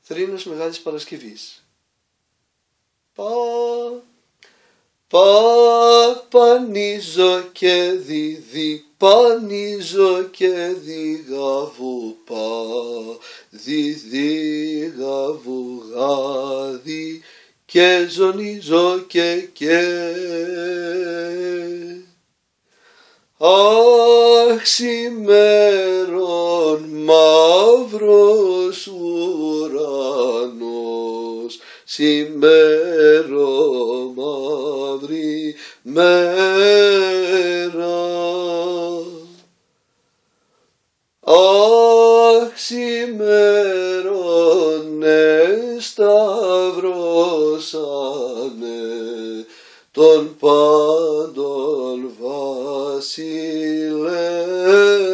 θρήνος Μεγάλης Παρασκευής. Πανίζω και πανίζω και γαβού γαβού γάδι και ζωνίζω και αχ σήμερον μαύρος ουρανός, σήμερον μαύρη μέρα. Αχ σήμερον εσταυρώσανε των πάντων βασιλεύων.